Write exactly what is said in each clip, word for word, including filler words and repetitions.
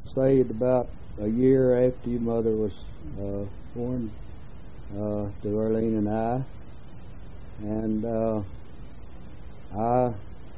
saved about a year after your mother was uh, born uh, to Arlene and I, and uh, I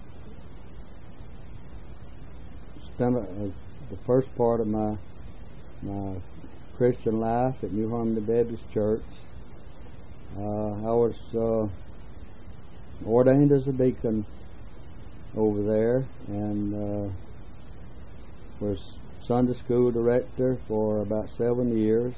spent a, a, the first part of my my Christian life at New Harmony Baptist Church. Uh, I was uh, ordained as a deacon over there, and uh, was Sunday school director for about seven years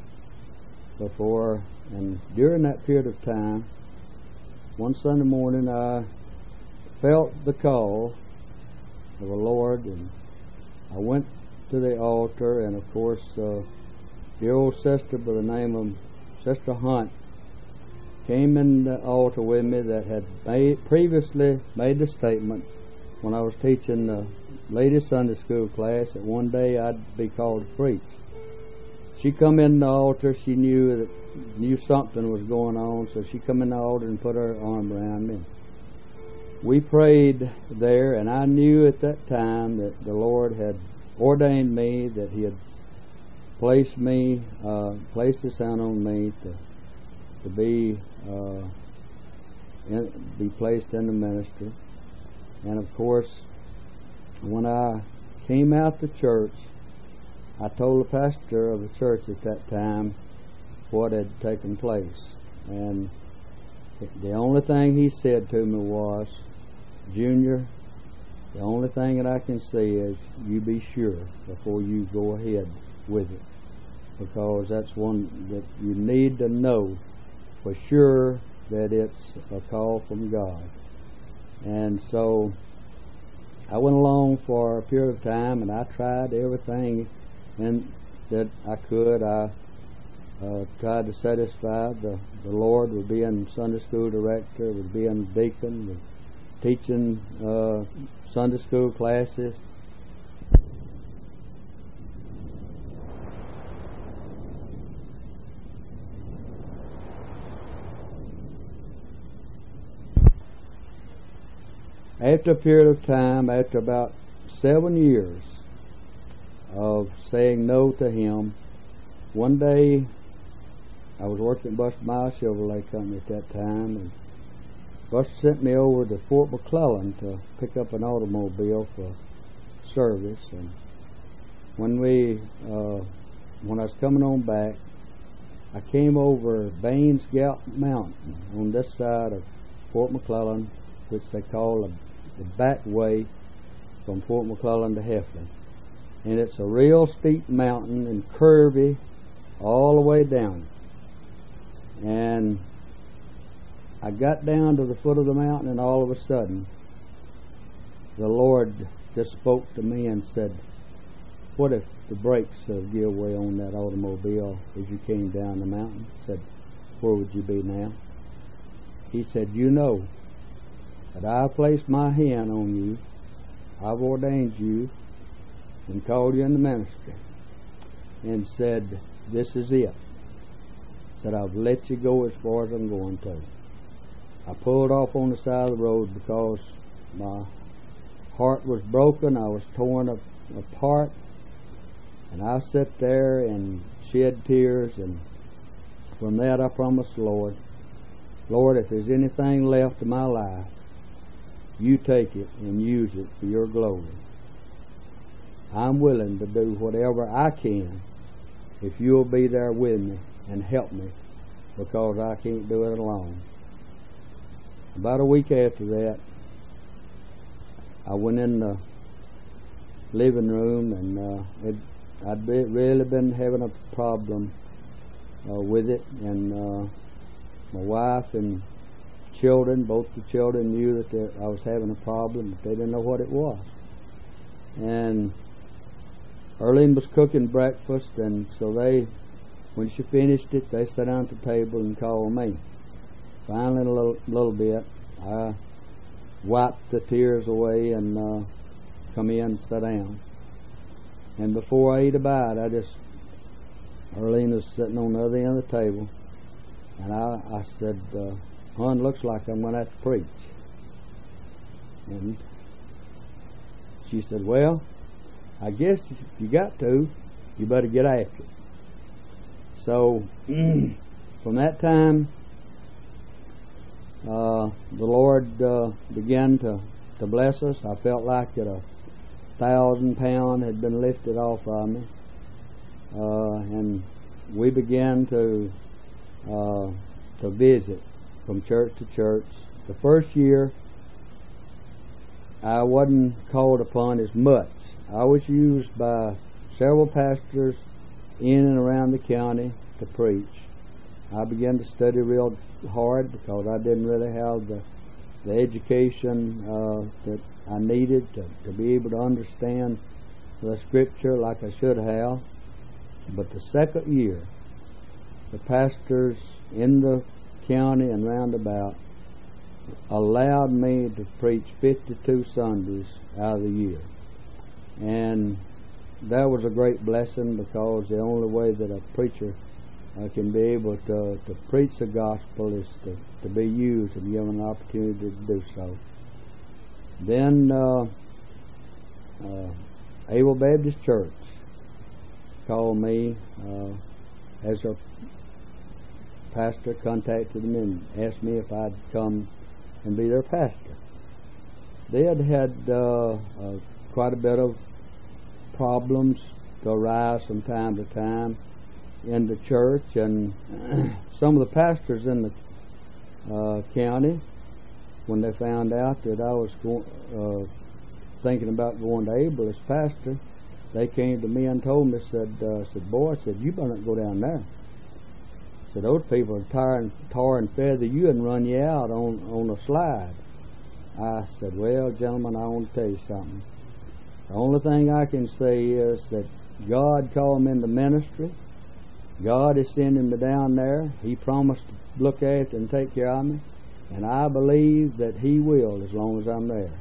before, and during that period of time, one Sunday morning I felt the call of the Lord, and I went to the altar, and of course uh, the old sister by the name of Sister Hunt came in the altar with me that had made, previously made the statement when I was teaching the ladies Sunday school class that one day I'd be called to preach. She come in the altar, she knew that knew something was going on, so she come in the altar and put her arm around me. We prayed there, and I knew at that time that the Lord had ordained me, that He had placed me, uh, placed His hand on me to to be uh, in, be placed in the ministry. And of course, when I came out to church, I told the pastor of the church at that time what had taken place. And the only thing he said to me was, "Junior, the only thing that I can say is you be sure before you go ahead with it, because that's one that you need to know for sure that it's a call from God." And so I went along for a period of time, and I tried everything and that I could. I uh, tried to satisfy the, the Lord with being Sunday school director, with being deacon, with teaching uh, Sunday school classes. After a period of time, after about seven years of saying no to Him, one day I was working at Buster Miles Chevrolet Company at that time, and Buster sent me over to Fort McClellan to pick up an automobile for service. And when we, uh, when I was coming on back, I came over Baines Gap Mountain on this side of Fort McClellan, which they call the the back way from Fort McClellan to Heflin. And it's a real steep mountain and curvy all the way down. And I got down to the foot of the mountain, and all of a sudden the Lord just spoke to me and said, "What if the brakes uh, give way on that automobile as you came down the mountain?" I said, "Where would you be now?" He said, "You know that I've placed my hand on you, I've ordained you and called you in the ministry, and said, this is it. Said, I've let you go as far as I'm going to." I pulled off on the side of the road because my heart was broken. I was torn up, apart, and I sat there and shed tears. And from that I promised the Lord, "Lord, if there's anything left of my life, you take it and use it for your glory. I'm willing to do whatever I can if you'll be there with me and help me, because I can't do it alone." About a week after that, I went in the living room, and uh, it, I'd be, really been having a problem uh, with it, and uh, my wife and children, both the children knew that I was having a problem, but they didn't know what it was. And Arlene was cooking breakfast, and so they, when she finished it, they sat down at the table and called me. Finally, a little, little bit, I wiped the tears away and uh, come in and sat down. And before I ate a bite, I just, Arlene was sitting on the other end of the table, and I, I said, uh, "Hon, looks like I'm going to have to preach." And she said, "Well, I guess if you got to, you better get after it. So from that time, uh, the Lord uh, began to, to bless us. I felt like that a thousand pound had been lifted off of me, uh, and we began to uh, to visit from church to church. The first year, I wasn't called upon as much. I was used by several pastors in and around the county to preach. I began to study real hard because I didn't really have the the education uh, that I needed to, to be able to understand the Scripture like I should have. But the second year, the pastors in the county and roundabout allowed me to preach fifty-two Sundays out of the year. And that was a great blessing, because the only way that a preacher uh, can be able to, to preach the gospel is to, to be used and given an opportunity to do so. Then uh, uh, Able Baptist Church called me uh, as a pastor, contacted me and asked me if I'd come and be their pastor. They had had uh, uh, quite a bit of problems to arise from time to time in the church, and some of the pastors in the uh, county, when they found out that I was go- uh, thinking about going to Able as pastor, they came to me and told me, said, uh, said, boy, said, you better not go down there. Said, those people are tar and, tar and feather you and run you out on, on a slide. I said, well, gentlemen, I want to tell you something. The only thing I can say is that God called me in the ministry. God is sending me down there. He promised to look after and take care of me, and I believe that He will as long as I'm there.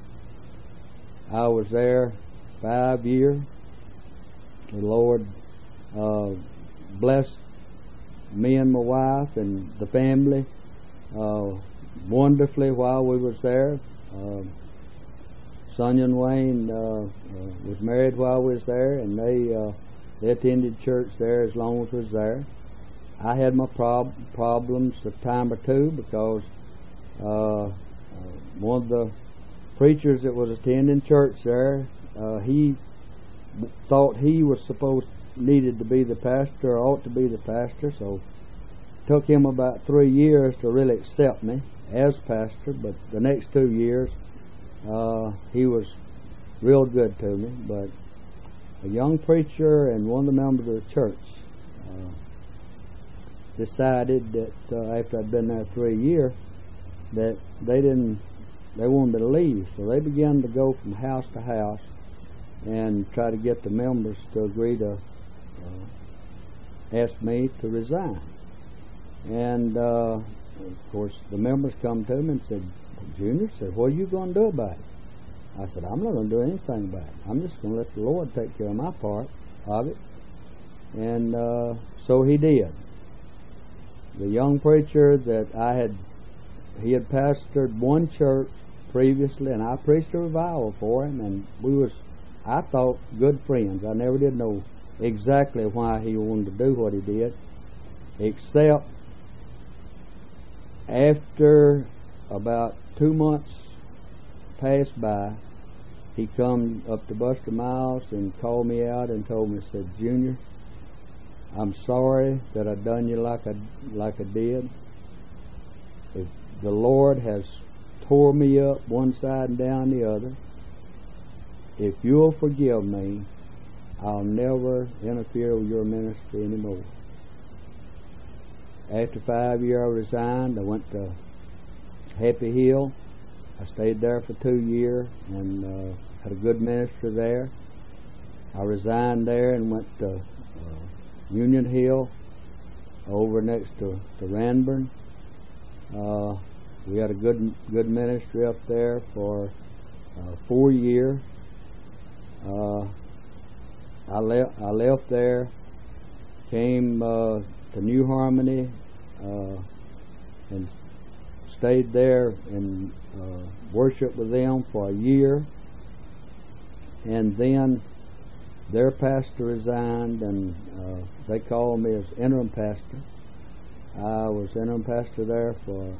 I was there five years. The Lord uh, blessed me and my wife and the family uh, wonderfully while we was there. Uh, Sonia and Wayne uh, uh, was married while we was there, and they uh, they attended church there as long as we was there. I had my prob- problems a time or two, because uh, uh, one of the preachers that was attending church there, uh, he thought he was supposed needed to be the pastor, or ought to be the pastor, so it took him about three years to really accept me as pastor. But the next two years, uh, he was real good to me. But a young preacher and one of the members of the church uh, decided that uh, after I'd been there three years, that they didn't, they wanted me to leave. So they began to go from house to house and try to get the members to agree to uh, ask me to resign. And uh, of course, the members come to me and said, Junior, said, what are you going to do about it? I said, I'm not going to do anything about it. I'm just going to let the Lord take care of my part of it. And uh, so He did. The young preacher that I had, he had pastored one church previously, and I preached a revival for him, and we was, I thought, good friends. I never did know exactly why he wanted to do what he did, except after about two months passed by, he come up to Buster Miles and called me out and told me, said, Junior, I'm sorry that I done you like I like I did. If the Lord has tore me up one side and down the other, if you'll forgive me, I'll never interfere with your ministry anymore. After five years, I resigned. I went to Happy Hill. I stayed there for two years and uh, had a good ministry there. I resigned there and went to uh, Union Hill over next to, to Ranburn. Uh, we had a good good ministry up there for uh, four years. Uh, I left I left there, came uh, to New Harmony, uh, and stayed there and uh, worshiped with them for a year. And then their pastor resigned, and uh, they called me as interim pastor. I was interim pastor there for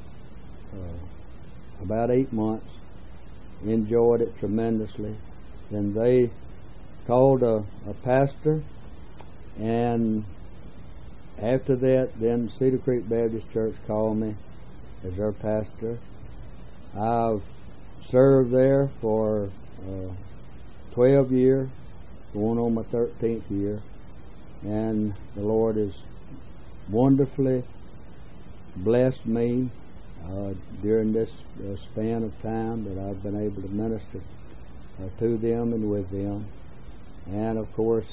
uh, about eight months. Enjoyed it tremendously. Then they called a, a pastor, and after that, then Cedar Creek Baptist Church called me as their pastor. I've served there for uh, twelve years, going on my thirteenth year, and the Lord has wonderfully blessed me uh, during this uh, span of time that I've been able to minister uh, to them and with them. And of course,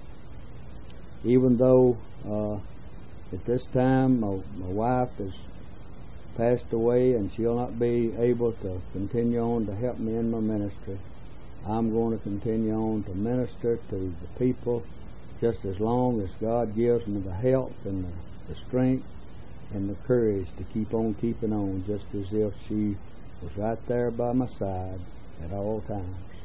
even though uh, at this time my, my wife has passed away and she'll not be able to continue on to help me in my ministry, I'm going to continue on to minister to the people just as long as God gives me the health and the, the strength and the courage to keep on keeping on, just as if she was right there by my side at all times.